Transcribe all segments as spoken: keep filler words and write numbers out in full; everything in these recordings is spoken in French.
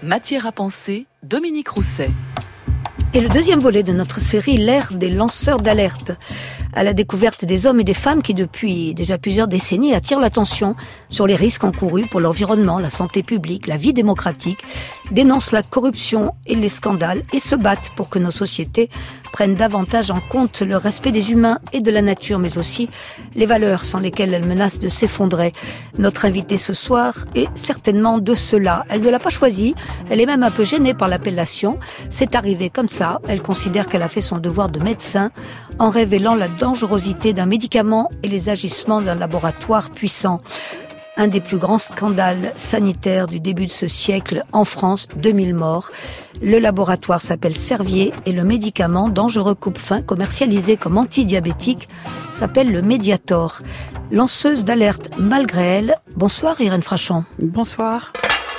Matière à penser, Dominique Rousset. Et le deuxième volet de notre série, l'ère des lanceurs d'alerte, à la découverte des hommes et des femmes qui, depuis déjà plusieurs décennies, attirent l'attention sur les risques encourus pour l'environnement, la santé publique, la vie démocratique, dénoncent la corruption et les scandales et se battent pour que nos sociétés prennent davantage en compte le respect des humains et de la nature, mais aussi les valeurs sans lesquelles elles menacent de s'effondrer. Notre invitée ce soir est certainement de cela. Elle ne l'a pas choisi, elle est même un peu gênée par l'appellation. C'est arrivé comme ça. Elle considère qu'elle a fait son devoir de médecin en révélant la dangerosité d'un médicament et les agissements d'un laboratoire puissant. Un des plus grands scandales sanitaires du début de ce siècle en France, deux mille morts. Le laboratoire s'appelle Servier et le médicament dangereux coupe-faim commercialisé comme antidiabétique s'appelle le Mediator. Lanceuse d'alerte malgré elle. Bonsoir Irène Frachon. Bonsoir.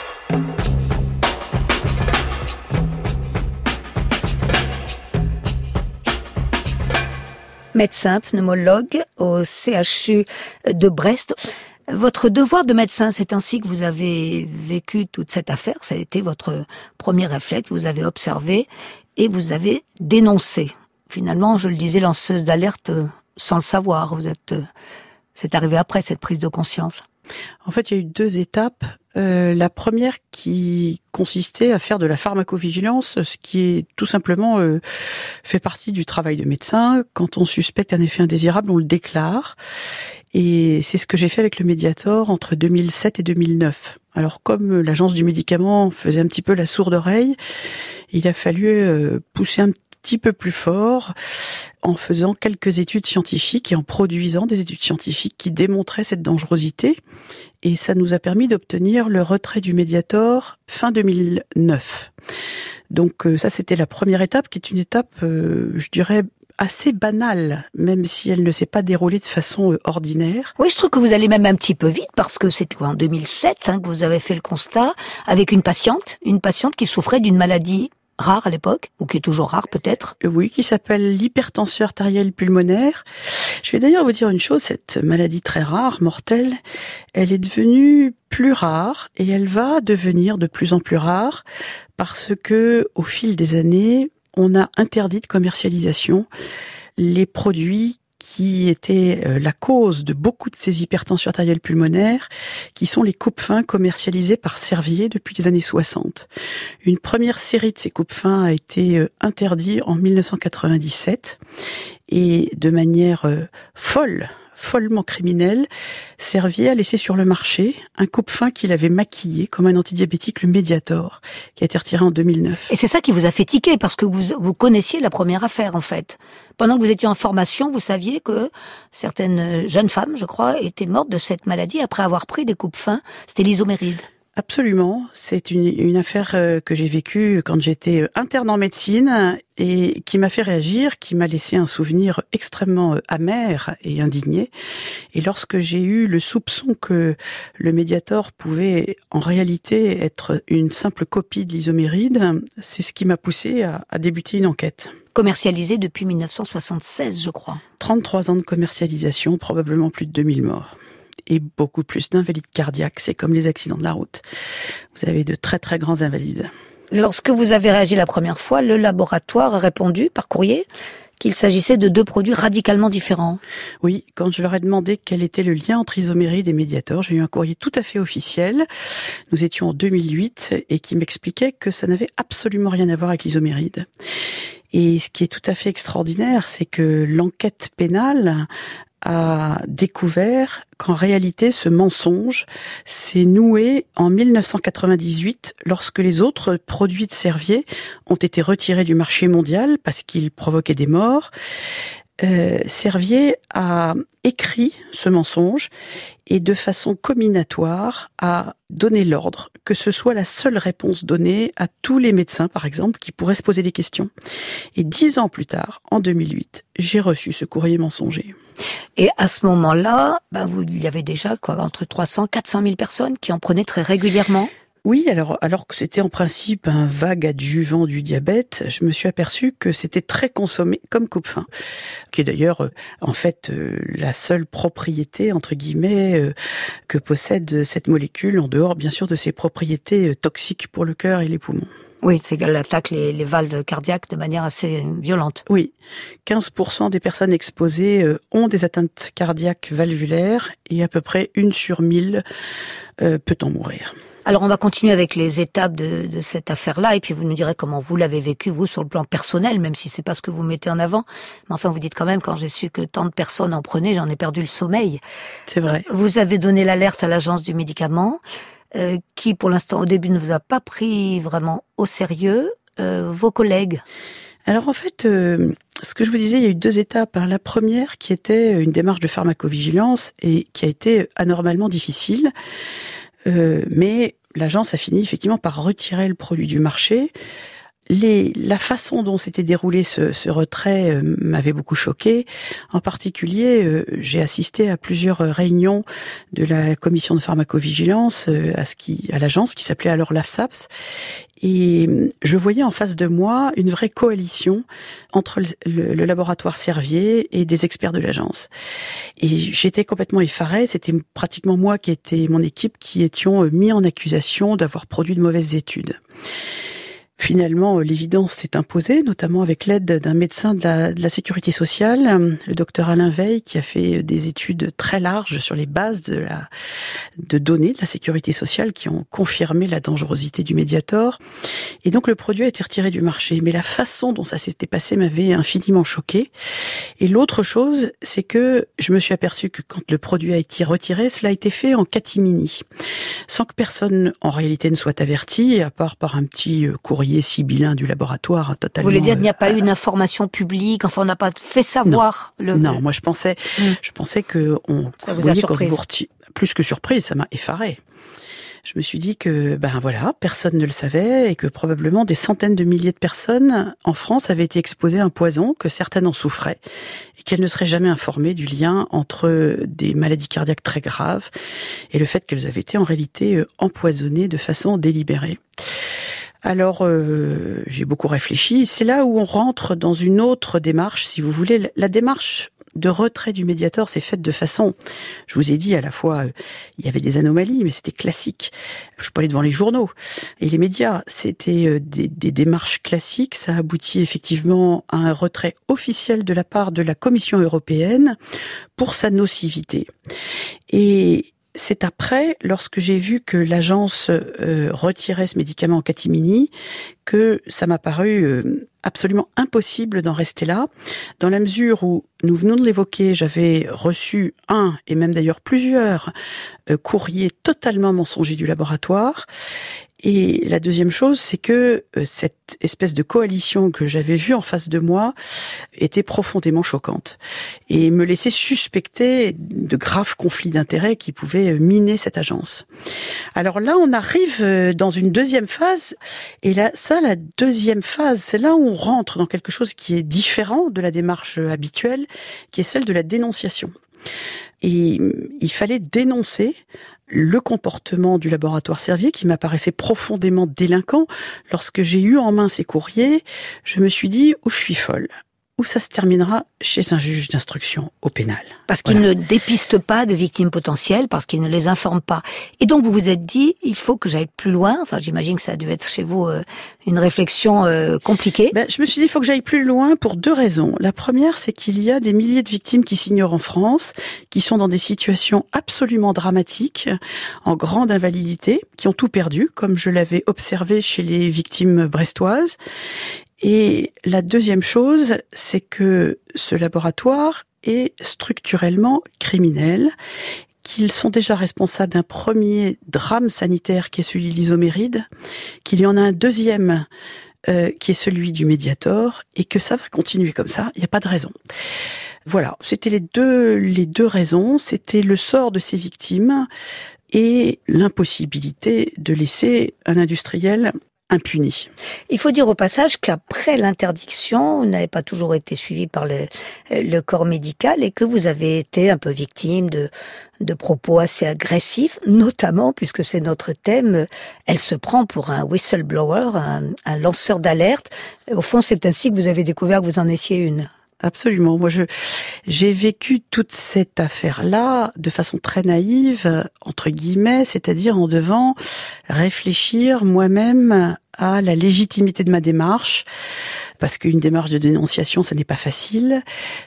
Médecin pneumologue au C H U de Brest. Votre devoir de médecin, c'est ainsi que vous avez vécu toute cette affaire. Ça a été votre premier réflexe. Vous avez observé et vous avez dénoncé. Finalement, je le disais, lanceuse d'alerte sans le savoir. Vous êtes, c'est arrivé après cette prise de conscience. En fait, il y a eu deux étapes. Euh, la première qui consistait à faire de la pharmacovigilance, ce qui est tout simplement euh, fait partie du travail de médecin. Quand on suspecte un effet indésirable, on le déclare. Et c'est ce que j'ai fait avec le Mediator entre deux mille sept et deux mille neuf. Alors comme l'agence du médicament faisait un petit peu la sourde oreille, il a fallu euh, pousser un petit peu plus fort en faisant quelques études scientifiques et en produisant des études scientifiques qui démontraient cette dangerosité. Et ça nous a permis d'obtenir le retrait du Mediator fin deux mille neuf. Donc ça, c'était la première étape, qui est une étape, euh, je dirais, assez banale, même si elle ne s'est pas déroulée de façon euh, ordinaire. Oui, je trouve que vous allez même un petit peu vite, parce que c'était quoi, en deux mille sept hein, que vous avez fait le constat, avec une patiente, une patiente qui souffrait d'une maladie rare à l'époque, ou qui est toujours rare peut-être. Oui, qui s'appelle l'hypertension artérielle pulmonaire. Je vais d'ailleurs vous dire une chose, cette maladie très rare, mortelle, elle est devenue plus rare et elle va devenir de plus en plus rare parce que, au fil des années, on a interdit de commercialisation les produits qui étaient la cause de beaucoup de ces hypertensions artérielles pulmonaires, qui sont les coupe-faim commercialisés par Servier depuis les années soixante. Une première série de ces coupe-faim a été interdite en mille neuf cent quatre-vingt-dix-sept, et de manière folle, follement criminelle, Servier a laissé sur le marché un coupe-faim qu'il avait maquillé comme un antidiabétique, le Mediator, qui a été retiré en deux mille neuf. Et c'est ça qui vous a fait tiquer, parce que vous, vous connaissiez la première affaire, en fait. Pendant que vous étiez en formation, vous saviez que certaines jeunes femmes, je crois, étaient mortes de cette maladie après avoir pris des coupe-faim. C'était l'isoméride. Absolument. C'est une, une affaire que j'ai vécue quand j'étais interne en médecine et qui m'a fait réagir, qui m'a laissé un souvenir extrêmement amer et indigné. Et lorsque j'ai eu le soupçon que le Mediator pouvait en réalité être une simple copie de l'isoméride, c'est ce qui m'a poussé à, à débuter une enquête. Commercialisé depuis mille neuf cent soixante-seize, je crois. trente-trois ans de commercialisation, probablement plus de deux mille morts. Et beaucoup plus d'invalides cardiaques, c'est comme les accidents de la route. Vous avez de très très grands invalides. Lorsque vous avez réagi la première fois, le laboratoire a répondu par courrier qu'il s'agissait de deux produits radicalement différents. Oui, quand je leur ai demandé quel était le lien entre isoméride et Mediator, j'ai eu un courrier tout à fait officiel. Nous étions en deux mille huit et qui m'expliquait que ça n'avait absolument rien à voir avec l'isoméride. Et ce qui est tout à fait extraordinaire, c'est que l'enquête pénale a découvert qu'en réalité, ce mensonge s'est noué en mille neuf cent quatre-vingt-dix-huit, lorsque les autres produits de Servier ont été retirés du marché mondial parce qu'ils provoquaient des morts. Euh, Servier a écrit ce mensonge et de façon combinatoire a donné l'ordre que ce soit la seule réponse donnée à tous les médecins, par exemple, qui pourraient se poser des questions. Et dix ans plus tard, en deux mille huit, j'ai reçu ce courrier mensonger. Et à ce moment-là, ben vous, il y avait déjà quoi, entre trois cents et quatre cent mille personnes qui en prenaient très régulièrement. Oui, alors, alors que c'était en principe un vague adjuvant du diabète, je me suis aperçue que c'était très consommé comme coupe-faim, qui est d'ailleurs, euh, en fait, euh, la seule propriété, entre guillemets, euh, que possède cette molécule, en dehors, bien sûr, de ses propriétés euh, toxiques pour le cœur et les poumons. Oui, c'est qu'elle attaque les, les valves cardiaques de manière assez violente. Oui, quinze pour cent des personnes exposées euh, ont des atteintes cardiaques valvulaires et à peu près une sur mille euh, peut en mourir. Alors on va continuer avec les étapes de, de cette affaire-là, et puis vous nous direz comment vous l'avez vécu, vous, sur le plan personnel, même si c'est pas ce que vous mettez en avant. Mais enfin, vous dites quand même, quand j'ai su que tant de personnes en prenaient, j'en ai perdu le sommeil. C'est vrai. Vous avez donné l'alerte à l'agence du médicament, euh, qui pour l'instant, au début, ne vous a pas pris vraiment au sérieux. Euh, vos collègues? Alors en fait, euh, ce que je vous disais, il y a eu deux étapes. La première qui était une démarche de pharmacovigilance et qui a été anormalement difficile. Euh, mais l'agence a fini effectivement par retirer le produit du marché. Les, la façon dont s'était déroulé ce, ce retrait euh, m'avait beaucoup choqué. En particulier, euh, j'ai assisté à plusieurs réunions de la commission de pharmacovigilance euh, à, ce qui, à l'agence qui s'appelait alors l'AFSAPS. Et je voyais en face de moi une vraie coalition entre le, le, le laboratoire Servier et des experts de l'agence. Et j'étais complètement effarée. C'était pratiquement moi qui était mon équipe qui étions mis en accusation d'avoir produit de mauvaises études. Finalement, l'évidence s'est imposée, notamment avec l'aide d'un médecin de la, de la sécurité sociale, le docteur Alain Veil, qui a fait des études très larges sur les bases de, la, de données de la sécurité sociale qui ont confirmé la dangerosité du Mediator. Et donc le produit a été retiré du marché. Mais la façon dont ça s'était passé m'avait infiniment choquée. Et l'autre chose, c'est que je me suis aperçue que quand le produit a été retiré, cela a été fait en catimini, sans que personne en réalité ne soit averti, à part par un petit courrier sibyllin du laboratoire totalement. Vous voulez dire qu'il n'y a pas eu une information publique, enfin on n'a pas fait savoir non. le. Non, moi je pensais, mmh. je pensais que on. Ça vous a surprise. Plus que surprise, ça m'a effarée. Je me suis dit que, ben voilà, personne ne le savait et que probablement des centaines de milliers de personnes en France avaient été exposées à un poison, que certaines en souffraient et qu'elles ne seraient jamais informées du lien entre des maladies cardiaques très graves et le fait qu'elles avaient été en réalité empoisonnées de façon délibérée. Alors, euh, j'ai beaucoup réfléchi. C'est là où on rentre dans une autre démarche, si vous voulez. La démarche de retrait du Mediator s'est faite de façon, je vous ai dit à la fois, euh, il y avait des anomalies, mais c'était classique. Je peux aller devant les journaux et les médias. C'était euh, des, des démarches classiques. Ça aboutit effectivement à un retrait officiel de la part de la Commission européenne pour sa nocivité. Et c'est après, lorsque j'ai vu que l'agence euh, retirait ce médicament en catimini, que ça m'a paru euh, absolument impossible d'en rester là, dans la mesure où, nous venons de l'évoquer, j'avais reçu un, et même d'ailleurs plusieurs, euh, courriers totalement mensongers du laboratoire. Et la deuxième chose, c'est que euh, cette espèce de coalition que j'avais vue en face de moi était profondément choquante et me laissait suspecter de graves conflits d'intérêts qui pouvaient miner cette agence. Alors là, on arrive dans une deuxième phase, et là, ça, la deuxième phase, c'est là où on rentre dans quelque chose qui est différent de la démarche habituelle, qui est celle de la dénonciation. Et il fallait dénoncer le comportement du laboratoire Servier qui m'apparaissait profondément délinquant. Lorsque j'ai eu en main ces courriers, je me suis dit, où je suis folle, où ça se terminera chez un juge d'instruction au pénal. Parce qu'il voilà. ne dépiste pas de victimes potentielles, parce qu'il ne les informe pas. Et donc vous vous êtes dit, il faut que j'aille plus loin. Enfin, j'imagine que ça a dû être chez vous euh, une réflexion euh, compliquée. Ben, je me suis dit, il faut que j'aille plus loin pour deux raisons. La première, c'est qu'il y a des milliers de victimes qui s'ignorent en France, qui sont dans des situations absolument dramatiques, en grande invalidité, qui ont tout perdu, comme je l'avais observé chez les victimes brestoises. Et la deuxième chose, c'est que ce laboratoire est structurellement criminel, qu'ils sont déjà responsables d'un premier drame sanitaire qui est celui de l'isoméride, qu'il y en a un deuxième euh, qui est celui du Mediator, et que ça va continuer comme ça, il n'y a pas de raison. Voilà, c'était les deux, les deux raisons, c'était le sort de ces victimes et l'impossibilité de laisser un industriel impuni. Il faut dire au passage qu'après l'interdiction, vous n'avez pas toujours été suivi par le, le corps médical et que vous avez été un peu victime de, de propos assez agressifs, notamment, puisque c'est notre thème, elle se prend pour un whistleblower, un, un lanceur d'alerte. Au fond, c'est ainsi que vous avez découvert que vous en étiez une. Absolument. Moi, je j'ai vécu toute cette affaire-là de façon très naïve, entre guillemets, c'est-à-dire en devant réfléchir moi-même à la légitimité de ma démarche, parce qu'une démarche de dénonciation, ça n'est pas facile,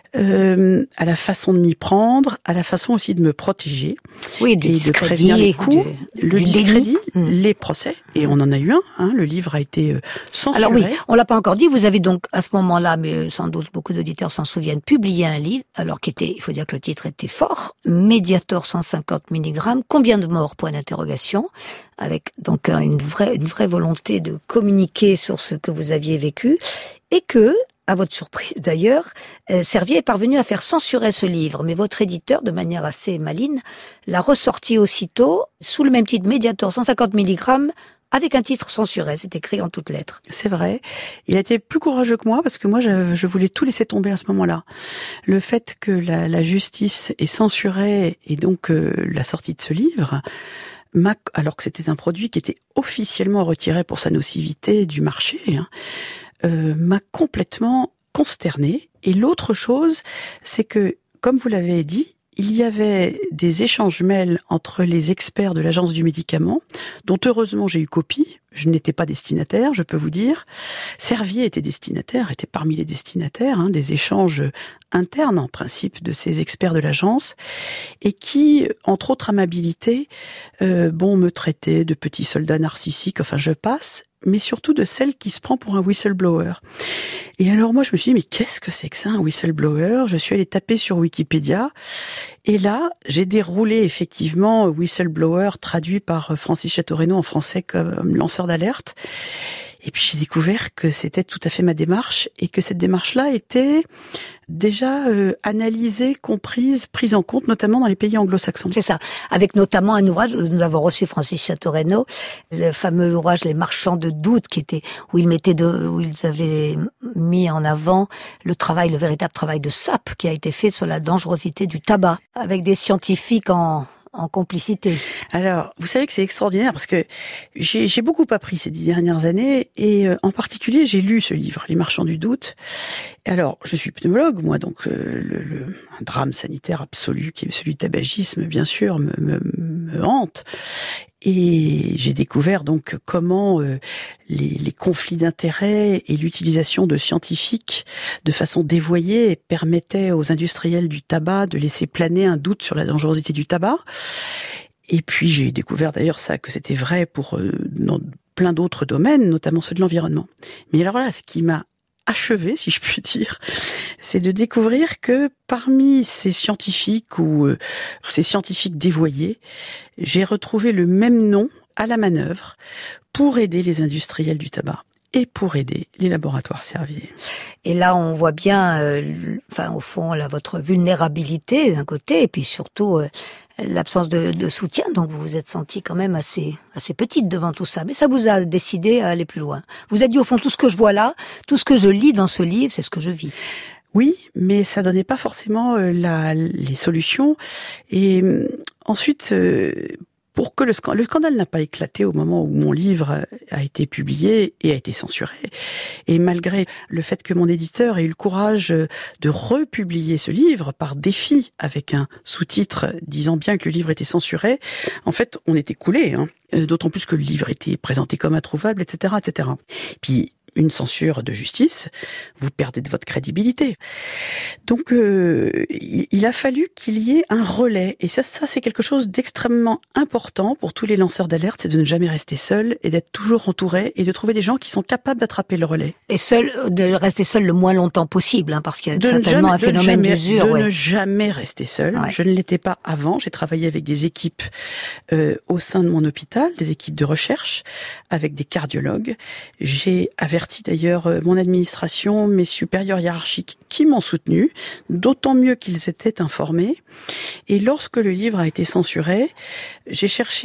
euh, à la façon de m'y prendre, à la façon aussi de me protéger. Oui, du et discrédit, de prévenir les coups, du, le du discrédit, mmh. les procès, et on en a eu un, hein, le livre a été censuré. Alors oui, on l'a pas encore dit, vous avez donc à ce moment-là, mais sans doute beaucoup d'auditeurs s'en souviennent, publié un livre, alors qui était, il faut dire que le titre était fort, Mediator cent cinquante milligrammes, combien de morts, point d'interrogation, avec donc une vraie, une vraie volonté de communiquer sur ce que vous aviez vécu, et que, à votre surprise d'ailleurs, euh, Servier est parvenu à faire censurer ce livre, mais votre éditeur, de manière assez maligne, l'a ressorti aussitôt, sous le même titre, Mediator cent cinquante milligrammes, avec un titre censuré, c'est écrit en toutes lettres. C'est vrai. Il a été plus courageux que moi, parce que moi, je, je voulais tout laisser tomber à ce moment-là. Le fait que la, la justice ait censuré, et donc euh, la sortie de ce livre, m'a, alors que c'était un produit qui était officiellement retiré pour sa nocivité du marché, hein, euh, m'a complètement consternée. Et l'autre chose, c'est que, comme vous l'avez dit, il y avait des échanges mails entre les experts de l'Agence du médicament, dont heureusement j'ai eu copie. Je n'étais pas destinataire, je peux vous dire. Servier était destinataire, était parmi les destinataires, hein, des échanges internes en principe de ces experts de l'agence, et qui, entre autres amabilités, euh, bon, me traitaient de petit soldat narcissique, enfin je passe, mais surtout de celle qui se prend pour un whistleblower. Et alors moi je me suis dit, mais qu'est-ce que c'est que ça, un whistleblower ? Je suis allée taper sur Wikipédia, et là j'ai déroulé effectivement whistleblower traduit par Francis Chateau-Renaud en français comme lanceur d'alerte. Et puis j'ai découvert que c'était tout à fait ma démarche, et que cette démarche-là était déjà euh, analysée, comprise, prise en compte, notamment dans les pays anglo-saxons. C'est ça, avec notamment un ouvrage, nous avons reçu Francis Chateau-Renaud, le fameux ouvrage Les Marchands de doute, qui était où ils mettaient de, où ils avaient mis en avant le travail, le véritable travail de sape qui a été fait sur la dangerosité du tabac, avec des scientifiques en en complicité. Alors, vous savez que c'est extraordinaire parce que j'ai, j'ai beaucoup appris ces dix dernières années, et euh, en particulier, j'ai lu ce livre, Les Marchands du doute. Alors, je suis pneumologue, moi, donc euh, le, le un drame sanitaire absolu qui est celui du tabagisme, bien sûr, me, me, me hante. Et j'ai découvert donc comment euh, les, les conflits d'intérêts et l'utilisation de scientifiques de façon dévoyée permettaient aux industriels du tabac de laisser planer un doute sur la dangerosité du tabac. Et puis j'ai découvert d'ailleurs ça, que c'était vrai pour euh, dans plein d'autres domaines, notamment ceux de l'environnement. Mais alors là, ce qui m'a achevé, si je puis dire, c'est de découvrir que parmi ces scientifiques ou euh, ces scientifiques dévoyés, j'ai retrouvé le même nom à la manœuvre pour aider les industriels du tabac et pour aider les laboratoires Servier. Et là, on voit bien, euh, enfin, au fond, là, votre vulnérabilité d'un côté, et puis surtout euh, l'absence de, de soutien. Donc, vous vous êtes senti quand même assez, assez petite devant tout ça. Mais ça vous a décidé à aller plus loin. Vous êtes dit, au fond, tout ce que je vois là, tout ce que je lis dans ce livre, c'est ce que je vis. Oui, mais ça donnait pas forcément euh, la, les solutions. Et euh, ensuite, euh, pour que le scandale, le scandale n'a pas éclaté au moment où mon livre a été publié et a été censuré. Et malgré le fait que mon éditeur ait eu le courage de republier ce livre par défi avec un sous-titre disant bien que le livre était censuré, en fait, on était coulé, hein. D'autant plus que le livre était présenté comme introuvable, et cetera, et cetera. Puis, une censure de justice, vous perdez de votre crédibilité. Donc, euh, il a fallu qu'il y ait un relais. Et ça, ça c'est quelque chose d'extrêmement important pour tous les lanceurs d'alerte, c'est de ne jamais rester seul et d'être toujours entouré et de trouver des gens qui sont capables d'attraper le relais. Et seul, de rester seul le moins longtemps possible, hein, parce qu'il y a de certainement jamais, un phénomène de jamais, d'usure. De ouais. ne jamais rester seul. Ouais. Je ne l'étais pas avant. J'ai travaillé avec des équipes euh, au sein de mon hôpital, des équipes de recherche, avec des cardiologues. J'ai averti d'ailleurs mon administration, mes supérieurs hiérarchiques qui m'ont soutenu, d'autant mieux qu'ils étaient informés. Et lorsque le livre a été censuré, j'ai cherché alors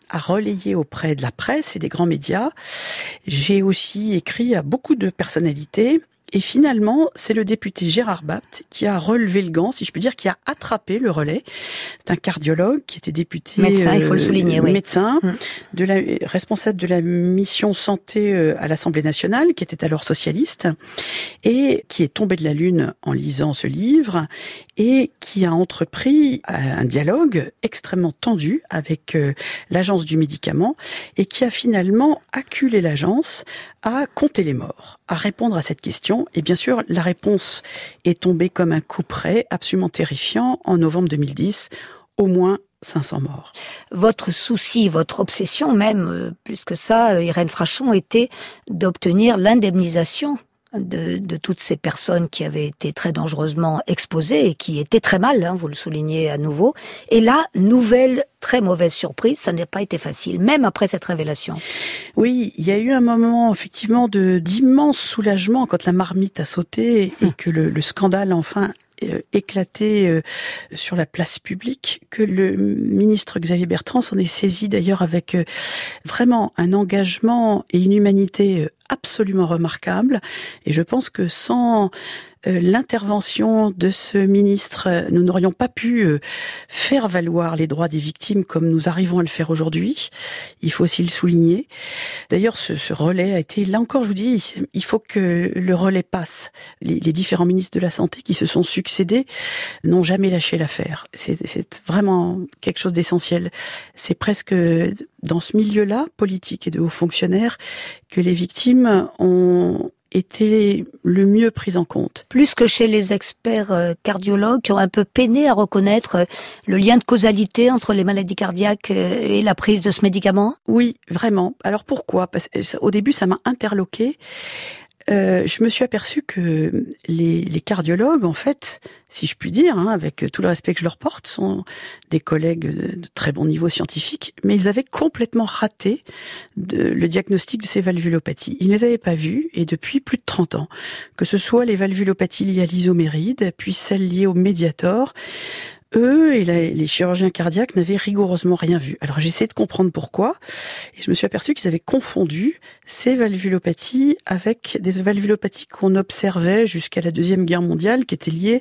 à relayer auprès de la presse et des grands médias. J'ai aussi écrit à beaucoup de personnalités. Et finalement, c'est le député Gérard Bapt qui a relevé le gant, si je puis dire, qui a attrapé le relais. C'est un cardiologue qui était député... Médecin, euh, il faut le souligner, oui. Médecin, hum. de la, responsable de la mission santé à l'Assemblée nationale, qui était alors socialiste, et qui est tombé de la lune en lisant ce livre, et qui a entrepris un dialogue extrêmement tendu avec euh, l'Agence du médicament, et qui a finalement acculé l'agence à compter les morts, à répondre à cette question. Et bien sûr, la réponse est tombée comme un coup près, absolument terrifiant. En novembre deux mille dix, au moins cinq cents morts. Votre souci, votre obsession même, euh, plus que ça, euh, Irène Frachon, était d'obtenir l'indemnisation de, de toutes ces personnes qui avaient été très dangereusement exposées et qui étaient très mal, hein, vous le soulignez à nouveau. Et là, nouvelle très mauvaise surprise, ça n'a pas été facile, même après cette révélation. Oui, il y a eu un moment effectivement de d'immense soulagement quand la marmite a sauté et que le, le scandale enfin euh, éclaté euh, sur la place publique, que le ministre Xavier Bertrand s'en est saisi d'ailleurs avec euh, vraiment un engagement et une humanité euh, absolument remarquable. Et je pense que sans euh, l'intervention de ce ministre, euh, nous n'aurions pas pu euh, faire valoir les droits des victimes comme nous arrivons à le faire aujourd'hui. Il faut aussi le souligner. D'ailleurs, ce, ce relais a été, là encore je vous dis, il faut que le relais passe. Les, les différents ministres de la Santé qui se sont succédés n'ont jamais lâché l'affaire. C'est, c'est vraiment quelque chose d'essentiel. C'est presque dans ce milieu-là, politique et de hauts fonctionnaires, que les victimes ont été le mieux prises en compte. Plus que chez les experts cardiologues qui ont un peu peiné à reconnaître le lien de causalité entre les maladies cardiaques et la prise de ce médicament ? Oui, vraiment. Alors pourquoi ? Parce qu'au début, ça m'a interloquée. Euh, je me suis aperçue que les, les cardiologues, en fait, si je puis dire, hein, avec tout le respect que je leur porte, sont des collègues de, de très bon niveau scientifique, mais ils avaient complètement raté de, le diagnostic de ces valvulopathies. Ils ne les avaient pas vues, et depuis plus de trente ans, que ce soit les valvulopathies liées à l'isoméride, puis celles liées au Mediator, eux et les chirurgiens cardiaques n'avaient rigoureusement rien vu. Alors j'ai essayé de comprendre pourquoi, et je me suis aperçue qu'ils avaient confondu ces valvulopathies avec des valvulopathies qu'on observait jusqu'à la Deuxième Guerre mondiale, qui étaient liées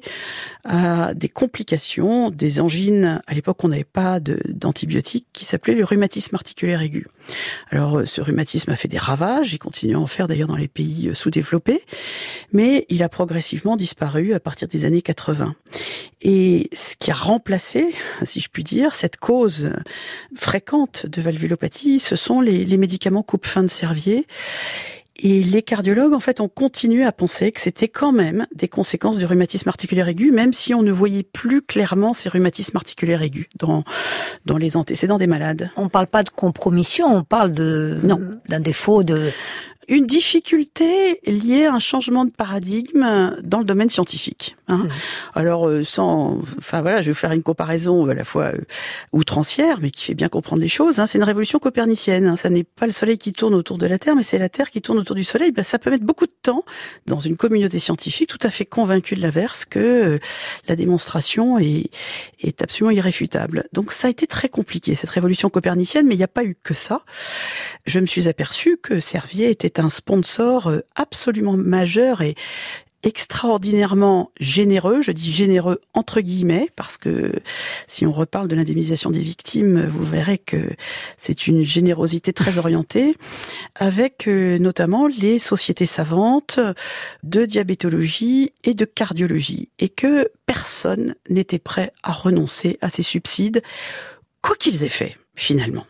à des complications, des angines. À l'époque, on n'avait pas de, d'antibiotiques, qui s'appelait le rhumatisme articulaire aigu. Alors ce rhumatisme a fait des ravages, il continue à en faire d'ailleurs dans les pays sous-développés, mais il a progressivement disparu à partir des années quatre-vingts. Et ce qui a remplacé, si je puis dire, cette cause fréquente de valvulopathie, ce sont les, les médicaments coupe-fin de Servier. Et les cardiologues, en fait, ont continué à penser que c'était quand même des conséquences du rhumatisme articulaire aigu, même si on ne voyait plus clairement ces rhumatismes articulaires aigus dans, dans les antécédents des malades. On ne parle pas de compromission, on parle de, non. d'un défaut de... Une difficulté liée à un changement de paradigme dans le domaine scientifique. Hein. Mmh. Alors, euh, sans, enfin voilà, je vais vous faire une comparaison à la fois euh, outrancière, mais qui fait bien comprendre les choses. Hein. C'est une révolution copernicienne. Hein. Ça n'est pas le Soleil qui tourne autour de la Terre, mais c'est la Terre qui tourne autour du Soleil. Ben, ça peut mettre beaucoup de temps dans une communauté scientifique tout à fait convaincue de l'inverse que euh, la démonstration est, est absolument irréfutable. Donc, ça a été très compliqué cette révolution copernicienne, mais il n'y a pas eu que ça. Je me suis aperçue que Servier était un sponsor absolument majeur et extraordinairement généreux, je dis généreux entre guillemets, parce que si on reparle de l'indemnisation des victimes, vous verrez que c'est une générosité très orientée, avec notamment les sociétés savantes de diabétologie et de cardiologie, et que personne n'était prêt à renoncer à ces subsides, quoi qu'ils aient fait, finalement.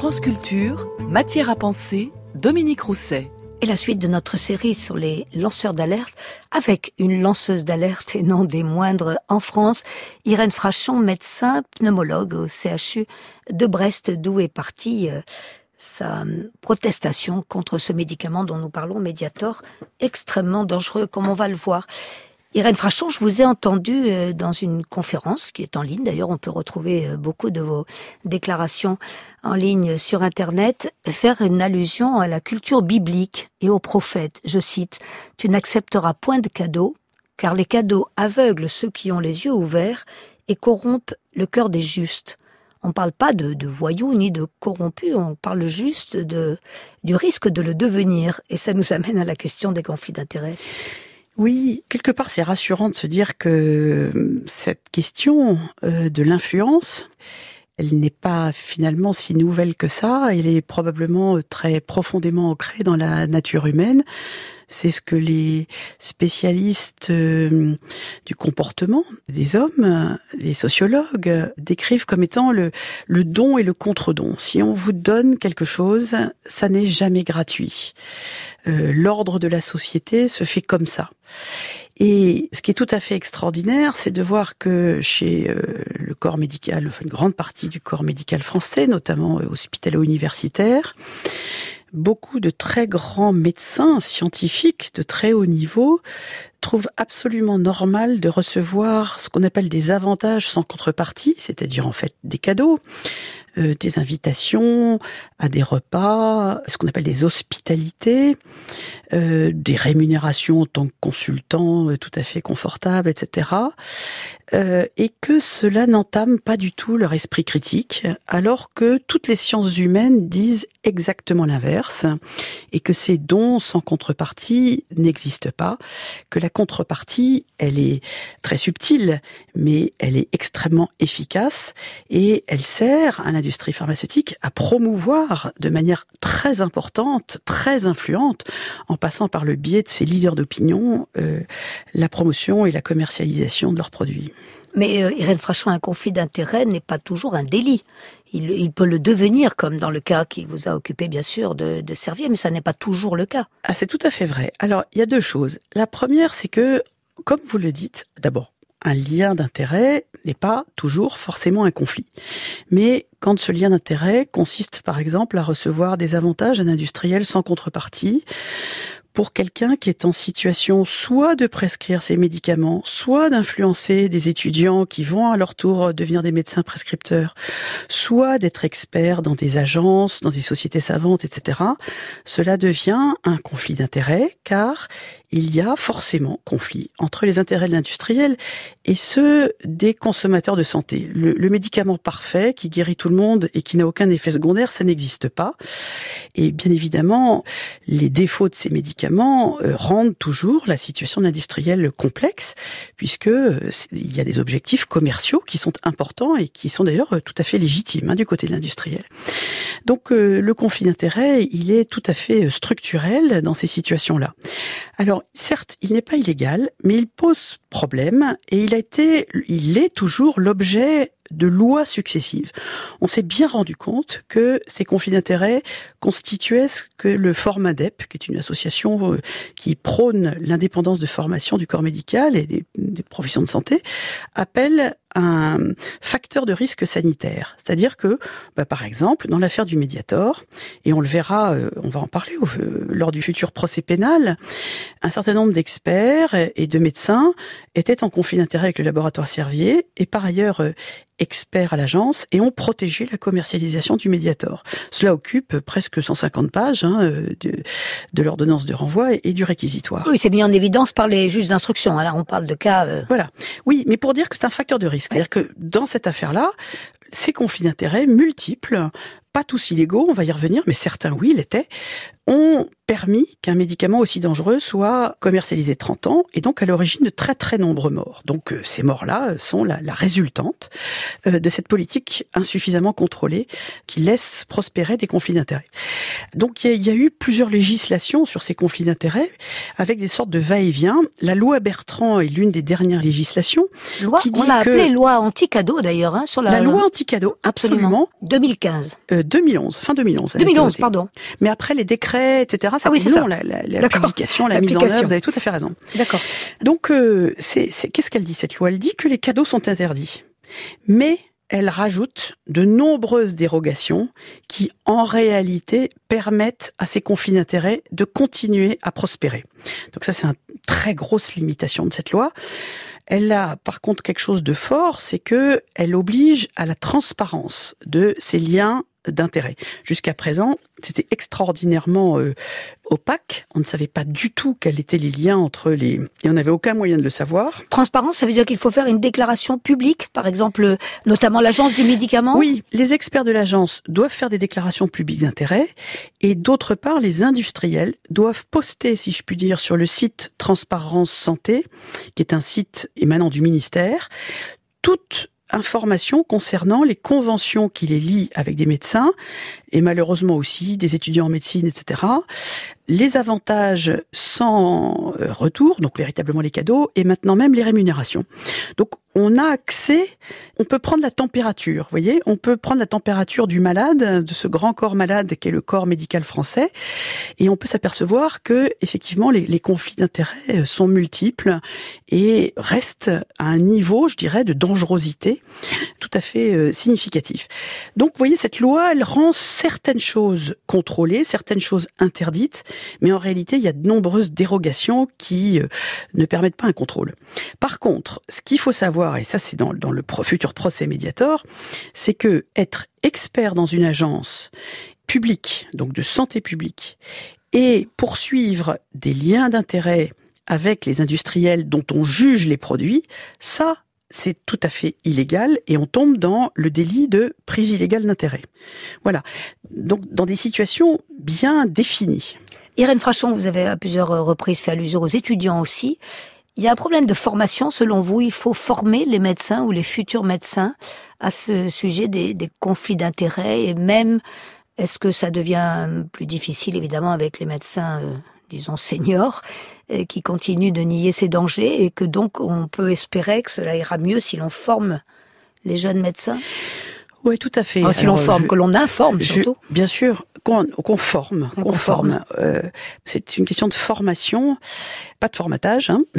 France Culture, Matière à penser, Dominique Rousset. Et la suite de notre série sur les lanceurs d'alerte, avec une lanceuse d'alerte et non des moindres en France, Irène Frachon, médecin pneumologue au C H U de Brest, d'où est partie euh, sa protestation contre ce médicament dont nous parlons, Mediator, extrêmement dangereux, comme on va le voir. Irène Frachon, je vous ai entendu euh, dans une conférence qui est en ligne. D'ailleurs, on peut retrouver euh, beaucoup de vos déclarations en ligne sur Internet, faire une allusion à la culture biblique et aux prophètes. Je cite, « Tu n'accepteras point de cadeaux, car les cadeaux aveuglent ceux qui ont les yeux ouverts et corrompent le cœur des justes. » On ne parle pas de, de voyous ni de corrompus, on parle juste de, du risque de le devenir. Et ça nous amène à la question des conflits d'intérêts. Oui, quelque part c'est rassurant de se dire que cette question de l'influence, elle n'est pas finalement si nouvelle que ça, elle est probablement très profondément ancrée dans la nature humaine. C'est ce que les spécialistes du comportement des hommes, les sociologues, décrivent comme étant le, le don et le contre-don. Si on vous donne quelque chose, ça n'est jamais gratuit. Euh, l'ordre de la société se fait comme ça. Et ce qui est tout à fait extraordinaire, c'est de voir que chez euh, le corps médical, enfin une grande partie du corps médical français, notamment euh, hospitalo-universitaire, beaucoup de très grands médecins scientifiques de très haut niveau trouvent absolument normal de recevoir ce qu'on appelle des avantages sans contrepartie, c'est-à-dire en fait des cadeaux, euh, des invitations à des repas, ce qu'on appelle des hospitalités, euh, des rémunérations en tant que consultant euh, tout à fait confortables, et cetera. Euh, et que cela n'entame pas du tout leur esprit critique, alors que toutes les sciences humaines disent exactement l'inverse, et que ces dons sans contrepartie n'existent pas, que la contrepartie, elle est très subtile, mais elle est extrêmement efficace, et elle sert à l'industrie pharmaceutique à promouvoir de manière très importante, très influente, en passant par le biais de ses leaders d'opinion, euh, la promotion et la commercialisation de leurs produits. Mais euh, Irène Frachon, un conflit d'intérêts n'est pas toujours un délit. Il, il peut le devenir, comme dans le cas qui vous a occupé, bien sûr, de, de Servier, mais ça n'est pas toujours le cas. Ah, c'est tout à fait vrai. Alors, il y a deux choses. La première, c'est que, comme vous le dites, d'abord, un lien d'intérêt n'est pas toujours forcément un conflit. Mais quand ce lien d'intérêt consiste, par exemple, à recevoir des avantages d'un industriel sans contrepartie, pour quelqu'un qui est en situation soit de prescrire ses médicaments, soit d'influencer des étudiants qui vont à leur tour devenir des médecins prescripteurs, soit d'être expert dans des agences, dans des sociétés savantes, et cetera, cela devient un conflit d'intérêts, car il y a forcément conflit entre les intérêts de l'industriel et ceux des consommateurs de santé. Le, le médicament parfait qui guérit tout le monde et qui n'a aucun effet secondaire, ça n'existe pas. Et bien évidemment, les défauts de ces médicaments euh, rendent toujours la situation de l'industriel complexe, puisque euh, il y a des objectifs commerciaux qui sont importants et qui sont d'ailleurs euh, tout à fait légitimes hein, du côté de l'industriel. Donc euh, le conflit d'intérêts, il est tout à fait structurel dans ces situations-là. Alors certes, il n'est pas illégal, mais il pose problème et il a été, il est toujours l'objet de lois successives. On s'est bien rendu compte que ces conflits d'intérêts constituaient ce que le Formadep, qui est une association qui prône l'indépendance de formation du corps médical et des, des professions de santé, appelle un facteur de risque sanitaire. C'est-à-dire que, bah, par exemple, dans l'affaire du Mediator, et on le verra, euh, on va en parler euh, lors du futur procès pénal, un certain nombre d'experts et de médecins étaient en conflit d'intérêt avec le laboratoire Servier et par ailleurs euh, experts à l'agence et ont protégé la commercialisation du Mediator. Cela occupe presque cent cinquante pages hein, de, de l'ordonnance de renvoi et, et du réquisitoire. Oui, c'est mis en évidence par les juges d'instruction. Là, on parle de cas... Euh... Voilà. Oui, mais pour dire que c'est un facteur de risque. C'est-à-dire que dans cette affaire-là, ces conflits d'intérêts multiples, pas tous illégaux, on va y revenir, mais certains oui l'étaient, ont permis qu'un médicament aussi dangereux soit commercialisé trente ans et donc à l'origine de très très nombreux morts. Donc euh, ces morts-là sont la, la résultante euh, de cette politique insuffisamment contrôlée qui laisse prospérer des conflits d'intérêts. Donc il y, y a eu plusieurs législations sur ces conflits d'intérêts avec des sortes de va-et-vient. La loi Bertrand est l'une des dernières législations. Loi, qui dit on l'a que... appelée loi anti-cadeau d'ailleurs. Hein, sur la... la loi anti-cadeau, absolument. absolument. deux mille quinze. Euh, deux mille onze, fin deux mille onze. deux mille onze, pardon. Mais après les décrets, et cetera, ça ah oui, c'est long, ça. la, la, la publication, la mise en œuvre, vous avez tout à fait raison. D'accord. Donc, euh, c'est, c'est, qu'est-ce qu'elle dit cette loi ? Elle dit que les cadeaux sont interdits. Mais elle rajoute de nombreuses dérogations qui, en réalité, permettent à ces conflits d'intérêts de continuer à prospérer. Donc ça, c'est une très grosse limitation de cette loi. Elle a, par contre, quelque chose de fort, c'est que elle oblige à la transparence de ces liens d'intérêt. Jusqu'à présent, c'était extraordinairement euh, opaque. On ne savait pas du tout quels étaient les liens entre les... Et on n'avait aucun moyen de le savoir. Transparence, ça veut dire qu'il faut faire une déclaration publique, par exemple, notamment l'agence du médicament ? Oui, les experts de l'agence doivent faire des déclarations publiques d'intérêt. Et d'autre part, les industriels doivent poster, si je puis dire, sur le site Transparence Santé, qui est un site émanant du ministère, toute informations concernant les conventions qui les lient avec des médecins et malheureusement aussi des étudiants en médecine, et cetera. Les avantages sans retour, donc véritablement les cadeaux, et maintenant même les rémunérations. Donc on a accès, on peut prendre la température, vous voyez, on peut prendre la température du malade, de ce grand corps malade qu'est le corps médical français, et on peut s'apercevoir que effectivement les, les conflits d'intérêts sont multiples et restent à un niveau, je dirais, de dangerosité tout à fait euh, significatif. Donc vous voyez, cette loi, elle rend certaines choses contrôlées, certaines choses interdites, mais en réalité, il y a de nombreuses dérogations qui euh, ne permettent pas un contrôle. Par contre, ce qu'il faut savoir, et ça c'est dans, dans le pro, futur procès Mediator, c'est que être expert dans une agence publique, donc de santé publique, et poursuivre des liens d'intérêt avec les industriels dont on juge les produits, ça, c'est tout à fait illégal et on tombe dans le délit de prise illégale d'intérêt. Voilà. Donc, dans des situations bien définies. Irène Frachon, vous avez à plusieurs reprises fait allusion aux étudiants aussi. Il y a un problème de formation, selon vous. Il faut former les médecins ou les futurs médecins à ce sujet des, des conflits d'intérêts et même, est-ce que ça devient plus difficile, évidemment, avec les médecins, euh, disons, seniors, euh, qui continuent de nier ces dangers et que donc on peut espérer que cela ira mieux si l'on forme les jeunes médecins ? Oui, tout à fait. Alors, si Alors, l'on forme, je, que l'on informe je, surtout. Bien sûr, qu'on, qu'on forme. Qu'on qu'on forme. forme. Euh, c'est une question de formation, pas de formatage. Hein.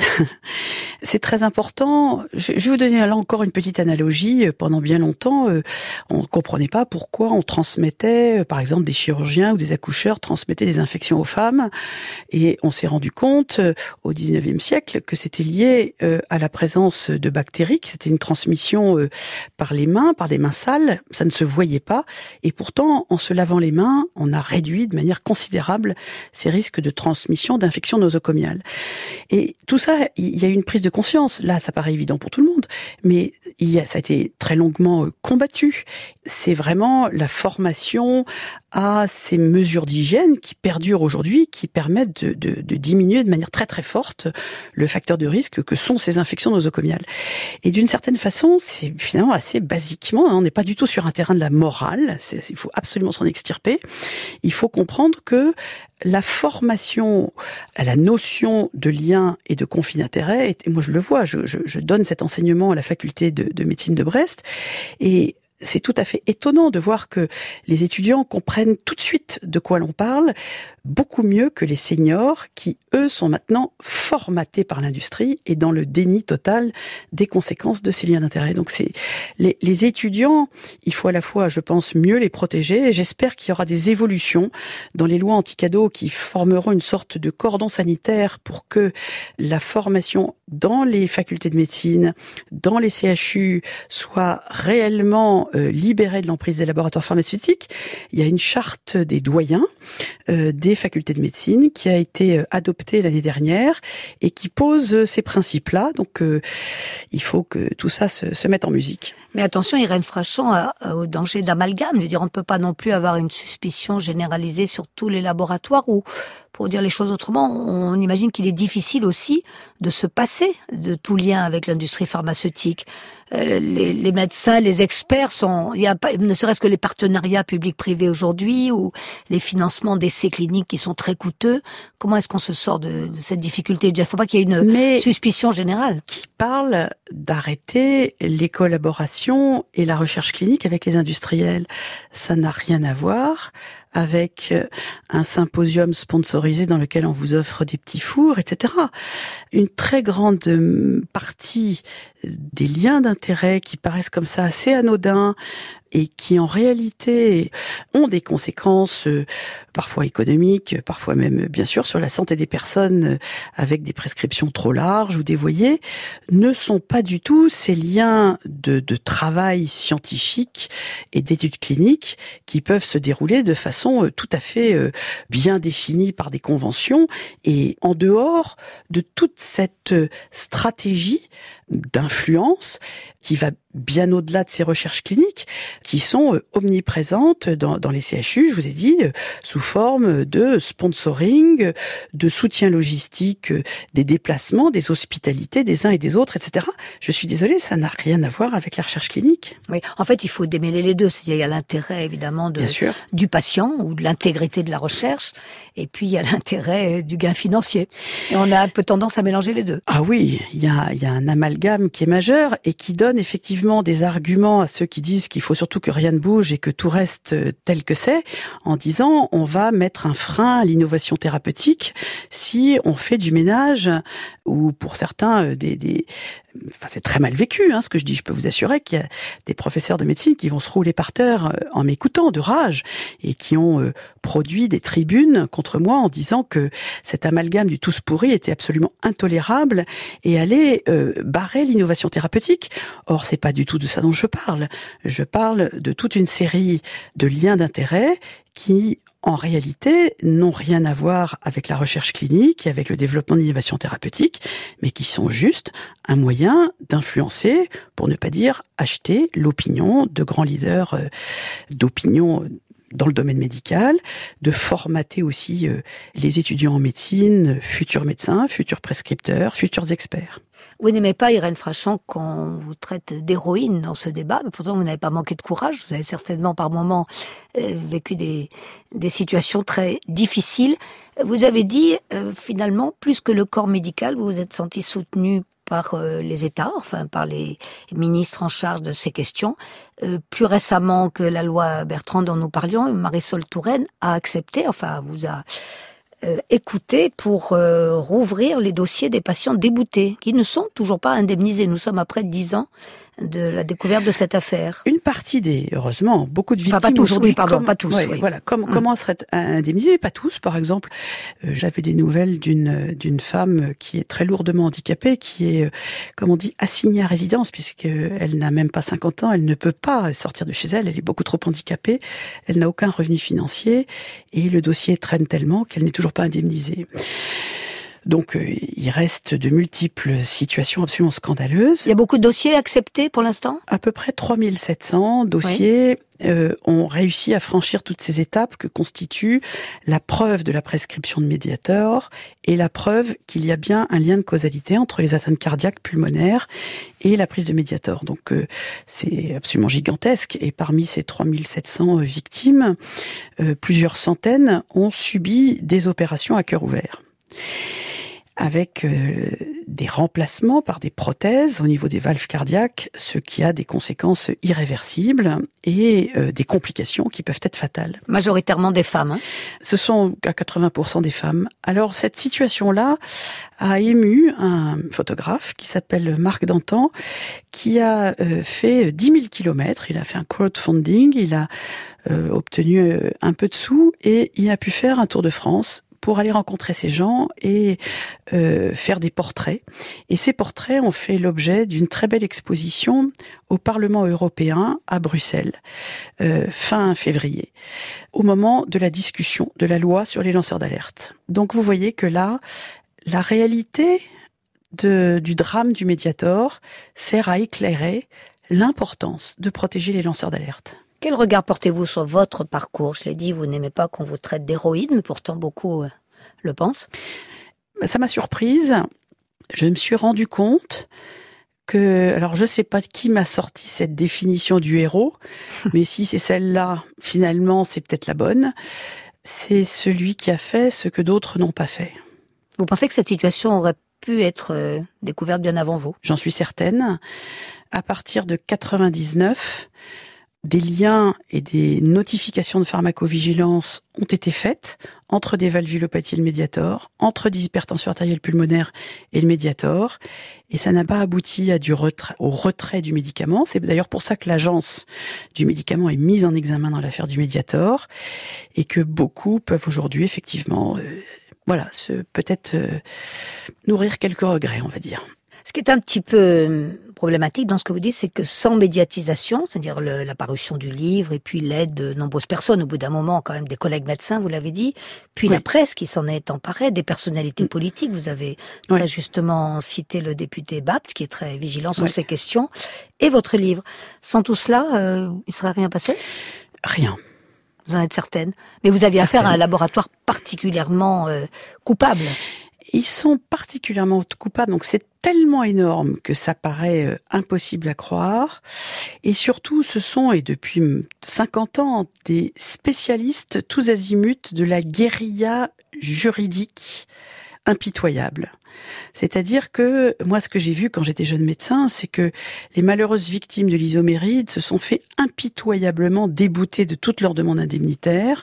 C'est très important. Je, je vais vous donner là encore une petite analogie. Pendant bien longtemps, euh, on ne comprenait pas pourquoi on transmettait, par exemple, des chirurgiens ou des accoucheurs transmettaient des infections aux femmes. Et on s'est rendu compte, euh, au dix-neuvième siècle, que c'était lié euh, à la présence de bactéries, que c'était une transmission euh, par les mains, par des mains sales. Ça ne se voyait pas. Et pourtant, en se lavant les mains, on a réduit de manière considérable ces risques de transmission d'infections nosocomiales. Et tout ça, il y a eu une prise de conscience. Là, ça paraît évident pour tout le monde, mais il y a, ça a été très longuement combattu. C'est vraiment la formation à ces mesures d'hygiène qui perdurent aujourd'hui, qui permettent de, de, de diminuer de manière très très forte le facteur de risque que sont ces infections nosocomiales. Et d'une certaine façon, c'est finalement assez basiquement, hein, on n'est pas du tout sur un terrain de la morale, c'est, il faut absolument s'en extirper. Il faut comprendre que la formation à la notion de lien et de conflit d'intérêt, et moi je le vois, je, je, je donne cet enseignement à la faculté de, de médecine de Brest, et c'est tout à fait étonnant de voir que les étudiants comprennent tout de suite de quoi l'on parle, beaucoup mieux que les seniors qui, eux, sont maintenant formatés par l'industrie et dans le déni total des conséquences de ces liens d'intérêt. Donc c'est les, les étudiants, il faut à la fois, je pense, mieux les protéger et j'espère qu'il y aura des évolutions dans les lois anti-cadeaux qui formeront une sorte de cordon sanitaire pour que la formation dans les facultés de médecine, dans les C H U, soit réellement euh, libérée de l'emprise des laboratoires pharmaceutiques. Il y a une charte des doyens euh, des facultés de médecine qui a été adoptée l'année dernière et qui pose ces principes-là. Donc, euh, il faut que tout ça se, se mette en musique. Mais attention, Irène Frachon, à, à, au danger d'amalgame. Je veux dire, on ne peut pas non plus avoir une suspicion généralisée sur tous les laboratoires où, pour dire les choses autrement, on imagine qu'il est difficile aussi de se passer de tout lien avec l'industrie pharmaceutique. Les, les médecins, les experts sont, il y a pas, ne serait-ce que les partenariats publics-privés aujourd'hui ou les financements d'essais cliniques qui sont très coûteux. Comment est-ce qu'on se sort de, de cette difficulté? Il ne faut pas qu'il y ait une Mais suspicion générale. Qui parle d'arrêter les collaborations et la recherche clinique avec les industriels. Ça n'a rien à voir avec un symposium sponsorisé dans lequel on vous offre des petits fours, et cetera. Une très grande partie des liens d'intérêt qui paraissent comme ça assez anodins et qui en réalité ont des conséquences euh, parfois économiques, parfois même bien sûr sur la santé des personnes euh, avec des prescriptions trop larges ou dévoyées, ne sont pas du tout ces liens de, de travail scientifique et d'études cliniques qui peuvent se dérouler de façon euh, tout à fait euh, bien définie par des conventions et en dehors de toute cette euh, stratégie d'influence qui va bien au-delà de ces recherches cliniques qui sont euh, omniprésentes dans, dans les C H U, je vous ai dit, euh, sous forme de sponsoring, de soutien logistique, euh, des déplacements, des hospitalités des uns et des autres, et cetera. Je suis désolée, ça n'a rien à voir avec la recherche clinique. Oui, en fait, il faut démêler les deux. C'est-à-dire, il y a l'intérêt, évidemment, de, du patient ou de l'intégrité de la recherche, et puis il y a l'intérêt du gain financier. Et on a un peu tendance à mélanger les deux. Ah oui, il y a, il y a un amalgame qui est majeur et qui donne effectivement des arguments à ceux qui disent qu'il faut surtout que rien ne bouge et que tout reste tel que c'est, en disant on va mettre un frein à l'innovation thérapeutique si on fait du ménage ou pour certains des, des enfin c'est très mal vécu hein, ce que je dis. Je peux vous assurer qu'il y a des professeurs de médecine qui vont se rouler par terre en m'écoutant de rage et qui ont euh, produit des tribunes contre moi en disant que cet amalgame du tous pourri était absolument intolérable et allait euh, barrer l'innovation thérapeutique. Or c'est pas du tout de ça dont je parle. Je parle de toute une série de liens d'intérêt qui en réalité, n'ont rien à voir avec la recherche clinique et avec le développement d'innovation thérapeutique, mais qui sont juste un moyen d'influencer, pour ne pas dire acheter, l'opinion de grands leaders euh, d'opinion dans le domaine médical, de formater aussi euh, les étudiants en médecine, futurs médecins, futurs prescripteurs, futurs experts. Vous n'aimez pas, Irène Frachon, qu'on vous traite d'héroïne dans ce débat, mais pourtant vous n'avez pas manqué de courage. Vous avez certainement par moments euh, vécu des, des situations très difficiles. Vous avez dit, euh, finalement, plus que le corps médical, vous vous êtes senti soutenu par euh, les États, enfin par les ministres en charge de ces questions. Euh, plus récemment que la loi Bertrand dont nous parlions, Marisol Touraine a accepté, enfin vous a euh, écouté pour euh, rouvrir les dossiers des patients déboutés, qui ne sont toujours pas indemnisés. Nous sommes après dix ans de la découverte de cette affaire. Une partie des, heureusement, beaucoup de victimes enfin, pas tous, aujourd'hui, oui, pardon, comme, pas tous. Ouais, oui. Voilà, comme, hum. comment seraient indemnisés, pas tous. Par exemple, euh, j'avais des nouvelles d'une d'une femme qui est très lourdement handicapée, qui est, euh, comme on dit, assignée à résidence, puisqu'elle n'a même pas cinquante ans, elle ne peut pas sortir de chez elle, elle est beaucoup trop handicapée, elle n'a aucun revenu financier, et le dossier traîne tellement qu'elle n'est toujours pas indemnisée. Donc, euh, il reste de multiples situations absolument scandaleuses. Il y a beaucoup de dossiers acceptés pour l'instant ? À peu près trois mille sept cents dossiers oui. euh, ont réussi à franchir toutes ces étapes que constitue la preuve de la prescription de Mediator et la preuve qu'il y a bien un lien de causalité entre les atteintes cardiaques pulmonaires et la prise de Mediator. Donc, euh, c'est absolument gigantesque. Et parmi ces trois mille sept cents victimes, euh, plusieurs centaines ont subi des opérations à cœur ouvert, avec euh, des remplacements par des prothèses au niveau des valves cardiaques, ce qui a des conséquences irréversibles et euh, des complications qui peuvent être fatales. Majoritairement des femmes. Hein. Ce sont à quatre-vingts pour cent des femmes. Alors cette situation-là a ému un photographe qui s'appelle Marc Dantan, qui a euh, fait dix mille kilomètres, il a fait un crowdfunding, il a euh, obtenu euh, un peu de sous et il a pu faire un tour de France pour aller rencontrer ces gens et euh, faire des portraits. Et ces portraits ont fait l'objet d'une très belle exposition au Parlement européen à Bruxelles, euh, fin février, au moment de la discussion de la loi sur les lanceurs d'alerte. Donc vous voyez que là, la réalité de, du drame du Mediator sert à éclairer l'importance de protéger les lanceurs d'alerte. Quel regard portez-vous sur votre parcours ? Je l'ai dit, vous n'aimez pas qu'on vous traite d'héroïne, mais pourtant beaucoup le pense. Ça m'a surprise. Je me suis rendu compte que, alors je sais pas qui m'a sorti cette définition du héros, mais si c'est celle-là, finalement, c'est peut-être la bonne. C'est celui qui a fait ce que d'autres n'ont pas fait. Vous pensez que cette situation aurait pu être euh, découverte bien avant vous? J'en suis certaine. À partir de quatre-vingt-dix-neuf, des liens et des notifications de pharmacovigilance ont été faites entre des valvulopathies et le Mediator, entre des hypertensions artérielles pulmonaires et le Mediator, et ça n'a pas abouti à du retrait, au retrait du médicament. C'est d'ailleurs pour ça que l'agence du médicament est mise en examen dans l'affaire du Mediator, et que beaucoup peuvent aujourd'hui effectivement, euh, voilà, se, peut-être euh, nourrir quelques regrets, on va dire. Ce qui est un petit peu problématique dans ce que vous dites, c'est que sans médiatisation, c'est-à-dire le, la parution du livre et puis l'aide de nombreuses personnes, au bout d'un moment quand même des collègues médecins, vous l'avez dit, puis oui. La presse qui s'en est emparée, des personnalités oui. politiques, vous avez très oui. justement cité le député Bapt qui est très vigilant sur oui. ces questions, et votre livre. Sans tout cela, euh, il ne serait rien passé ? Rien. Vous en êtes certaine. Mais vous aviez certaine. affaire à un laboratoire particulièrement euh, coupable. Ils sont particulièrement coupables, donc c'est tellement énorme que ça paraît euh, impossible à croire. Et surtout, ce sont, et depuis cinquante ans, des spécialistes tous azimuts de la guérilla juridique impitoyable. C'est-à-dire que, moi, ce que j'ai vu quand j'étais jeune médecin, c'est que les malheureuses victimes de l'isoméride se sont fait impitoyablement débouter de toutes leurs demandes indemnitaires,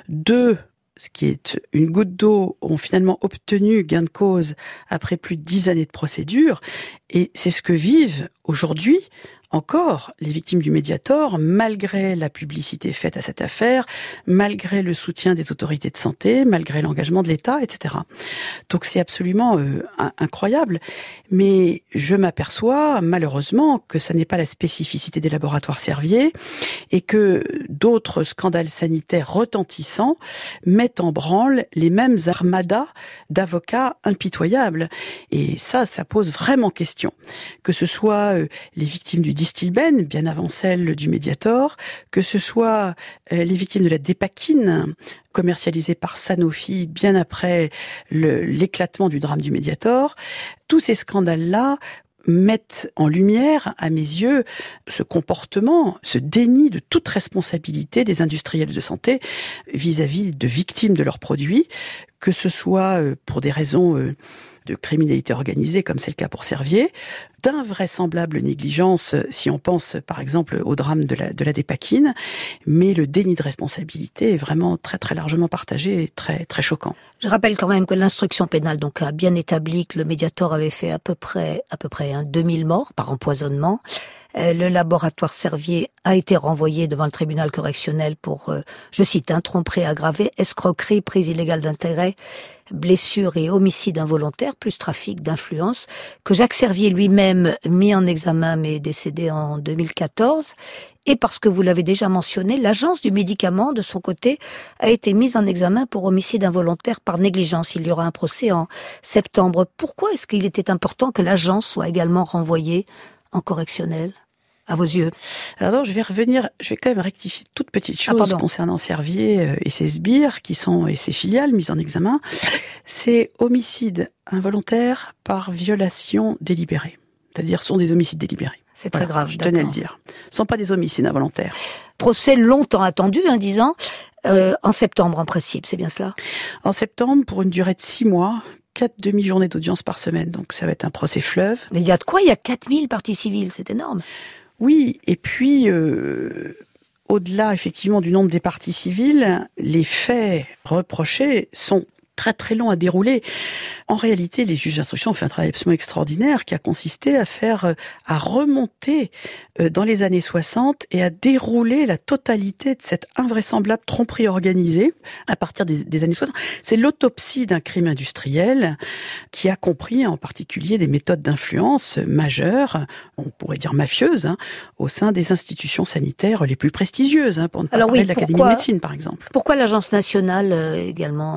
de ce qui est une goutte d'eau, ont finalement obtenu gain de cause après plus de dix années de procédure. Et c'est ce que vivent aujourd'hui encore les victimes du Mediator, malgré la publicité faite à cette affaire, malgré le soutien des autorités de santé, malgré l'engagement de l'État, et cetera. Donc c'est absolument euh, incroyable. Mais je m'aperçois malheureusement que ça n'est pas la spécificité des laboratoires Servier et que d'autres scandales sanitaires retentissants mettent en branle les mêmes armadas d'avocats impitoyables. Et ça, ça pose vraiment question. Que ce soit euh, les victimes du Distilben, bien avant celle du Mediator, que ce soit euh, les victimes de la Dépakine, commercialisée par Sanofi bien après le, l'éclatement du drame du Mediator. Tous ces scandales-là mettent en lumière, à mes yeux, ce comportement, ce déni de toute responsabilité des industriels de santé vis-à-vis de victimes de leurs produits, que ce soit euh, pour des raisons euh, de criminalité organisée, comme c'est le cas pour Servier, d'invraisemblables négligences, si on pense par exemple au drame de la, de la Dépakine, mais le déni de responsabilité est vraiment très très largement partagé et très très choquant. Je rappelle quand même que l'instruction pénale donc a bien établi que le Mediator avait fait à peu près à peu près hein, deux mille morts par empoisonnement. Le laboratoire Servier a été renvoyé devant le tribunal correctionnel pour, euh, je cite, un tromperie aggravée, escroquerie, prise illégale d'intérêt, blessure et homicide involontaire, plus trafic d'influence, que Jacques Servier lui-même, mis en examen mais décédé en deux mille quatorze. Et parce que vous l'avez déjà mentionné, l'agence du médicament, de son côté, a été mise en examen pour homicide involontaire par négligence. Il y aura un procès en septembre. Pourquoi est-ce qu'il était important que l'agence soit également renvoyée en correctionnel ? À vos yeux. Alors, je vais revenir, je vais quand même rectifier toute petite chose ah, concernant Servier et ses sbires, qui sont, et ses filiales mises en examen. C'est homicide involontaire par violation délibérée. C'est-à-dire, ce sont des homicides délibérés. C'est très voilà, grave, je tenais à le dire. Ce ne sont pas des homicides involontaires. Procès longtemps attendu, hein, dix ans, euh, en septembre en principe, c'est bien cela ? En septembre, pour une durée de six mois, quatre demi-journées d'audience par semaine, donc ça va être un procès fleuve. Mais il y a de quoi ? Il y a quatre mille parties civiles, c'est énorme. Oui, et puis, euh, au-delà effectivement du nombre des parties civiles, les faits reprochés sont très très longs à dérouler. En réalité, les juges d'instruction ont fait un travail absolument extraordinaire qui a consisté à faire, à remonter dans les années soixante et à dérouler la totalité de cette invraisemblable tromperie organisée à partir des, des années soixante. C'est l'autopsie d'un crime industriel qui a compris en particulier des méthodes d'influence majeures, on pourrait dire mafieuses, hein, au sein des institutions sanitaires les plus prestigieuses, hein, pour ne pas Alors parler oui, de l'Académie pourquoi, de médecine par exemple. Pourquoi l'Agence nationale euh, également mise en examen ?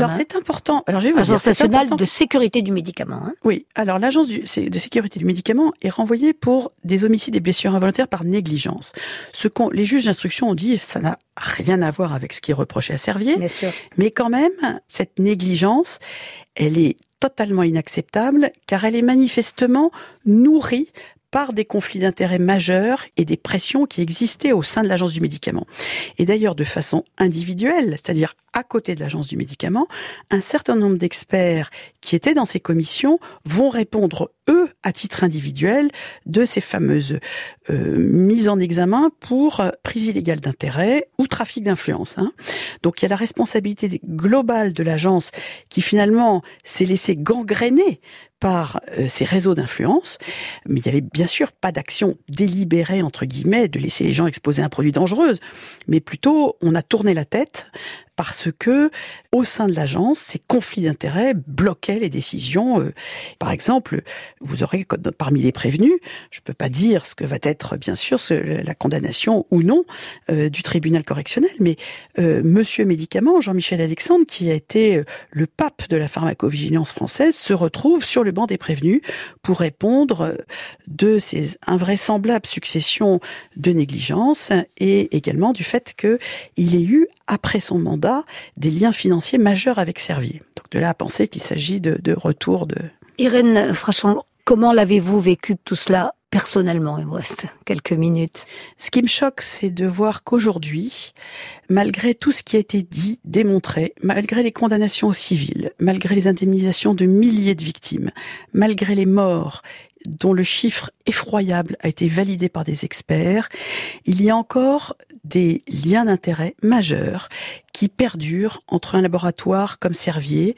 Alors hein. c'est important. Alors je vais vous Agence dire, c'est nationale important. de sécurité du médicament. Hein. Oui. Alors l'agence du- c'est- de sécurité du médicament est renvoyée pour des homicides et blessures involontaires par négligence. Ce qu'on, les juges d'instruction ont dit, ça n'a rien à voir avec ce qui est reproché à Servier. Bien sûr. Mais quand même, cette négligence, elle est totalement inacceptable car elle est manifestement nourrie par des conflits d'intérêts majeurs et des pressions qui existaient au sein de l'agence du médicament. Et d'ailleurs, de façon individuelle, c'est-à-dire à côté de l'agence du médicament, un certain nombre d'experts qui étaient dans ces commissions vont répondre, eux, à titre individuel, de ces fameuses euh, mises en examen pour euh, prise illégale d'intérêt ou trafic d'influence. Hein. Donc il y a la responsabilité globale de l'agence qui finalement s'est laissée gangréner par euh, ces réseaux d'influence, mais il n'y avait bien sûr pas d'action délibérée, entre guillemets, de laisser les gens exposer un produit dangereux, mais plutôt on a tourné la tête parce que, au sein de l'agence, ces conflits d'intérêts bloquaient les décisions. Euh, par exemple, vous aurez parmi les prévenus, je ne peux pas dire ce que va être, bien sûr, ce, la condamnation ou non euh, du tribunal correctionnel, mais euh, Monsieur Médicament, Jean-Michel Alexandre, qui a été euh, le pape de la pharmacovigilance française, se retrouve sur le banc des prévenus pour répondre de ces invraisemblables successions de négligence et également du fait qu'il ait eu, après son mandat, des liens financiers majeurs avec Servier. Donc de là à penser qu'il s'agit de, de retour de... Irène Frachon, comment l'avez-vous vécu tout cela personnellement? Il me reste quelques minutes. Ce qui me choque, c'est de voir qu'aujourd'hui, malgré tout ce qui a été dit, démontré, malgré les condamnations civiles, malgré les indemnisations de milliers de victimes, malgré les morts dont le chiffre effroyable a été validé par des experts, il y a encore des liens d'intérêt majeurs qui perdurent entre un laboratoire comme Servier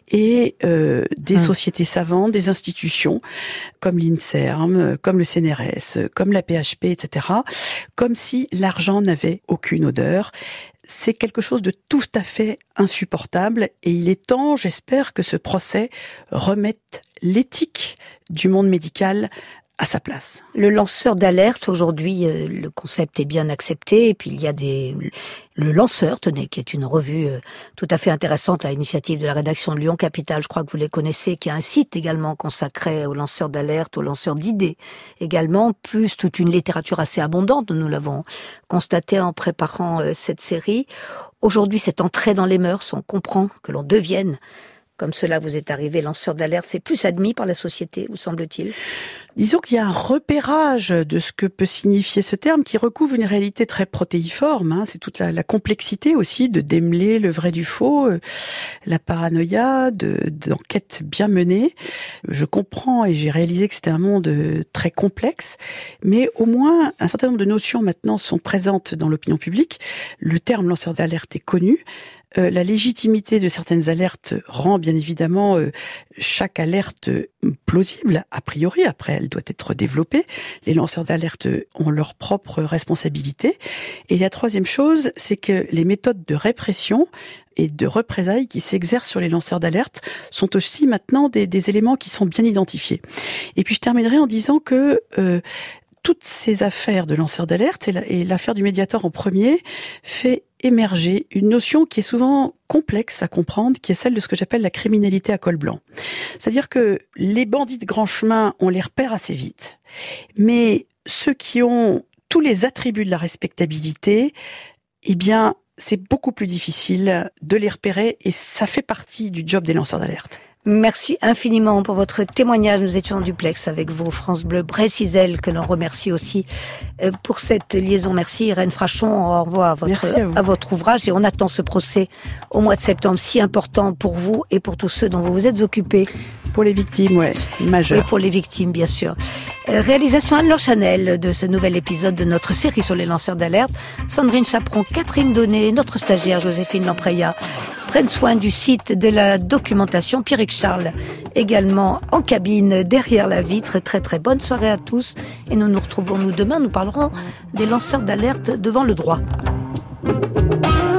et euh, des mmh. sociétés savantes, des institutions comme l'INSERM, comme le C N R S, comme la P H P, et cetera, comme si l'argent n'avait aucune odeur. C'est quelque chose de tout à fait insupportable et il est temps, j'espère, que ce procès remette l'éthique du monde médical à sa place. Le lanceur d'alerte, aujourd'hui, euh, le concept est bien accepté. Et puis, il y a des... Le Lanceur, tenez, qui est une revue euh, tout à fait intéressante, à l'initiative de la rédaction de Lyon Capital, je crois que vous les connaissez, qui a un site également consacré aux lanceurs d'alerte, aux lanceurs d'idées également, plus toute une littérature assez abondante, nous l'avons constaté en préparant euh, cette série. Aujourd'hui, cette entrée dans les mœurs, on comprend que l'on devienne, comme cela vous est arrivé, lanceur d'alerte, c'est plus admis par la société, vous semble-t-il? Disons qu'il y a un repérage de ce que peut signifier ce terme qui recouvre une réalité très protéiforme. Hein. C'est toute la, la complexité aussi de démêler le vrai du faux, euh, la paranoïa, de, d'enquêtes bien menées. Je comprends et j'ai réalisé que c'était un monde très complexe, mais au moins un certain nombre de notions maintenant sont présentes dans l'opinion publique. Le terme lanceur d'alerte est connu. Euh, la légitimité de certaines alertes rend bien évidemment euh, chaque alerte plausible, a priori. Après, elle doit être développée. Les lanceurs d'alerte ont leur propre responsabilité. Et la troisième chose, c'est que les méthodes de répression et de représailles qui s'exercent sur les lanceurs d'alerte sont aussi maintenant des, des éléments qui sont bien identifiés. Et puis je terminerai en disant que euh, toutes ces affaires de lanceurs d'alerte, et, la, et l'affaire du Mediator en premier, fait émerger une notion qui est souvent complexe à comprendre, qui est celle de ce que j'appelle la criminalité à col blanc. C'est-à-dire que les bandits de grand chemin, on les repère assez vite, mais ceux qui ont tous les attributs de la respectabilité, eh bien, c'est beaucoup plus difficile de les repérer et ça fait partie du job des lanceurs d'alerte. Merci infiniment pour votre témoignage. Nous étions en duplex avec vous, France Bleu Brécizel, que l'on remercie aussi pour cette liaison. Merci Irène Frachon. On renvoie à votre, à, à votre ouvrage et on attend ce procès au mois de septembre, si important pour vous et pour tous ceux dont vous vous êtes occupés. Pour les victimes, ouais, majeures. Et pour les victimes, bien sûr. Réalisation Anne-Laure Chanel de ce nouvel épisode de notre série sur les lanceurs d'alerte. Sandrine Chaperon, Catherine Donnet, notre stagiaire Joséphine Lampreya prennent soin du site de la documentation. Pierrick Charles également en cabine derrière la vitre. Très très bonne soirée à tous et nous nous retrouvons nous demain. Nous parlerons des lanceurs d'alerte devant le droit.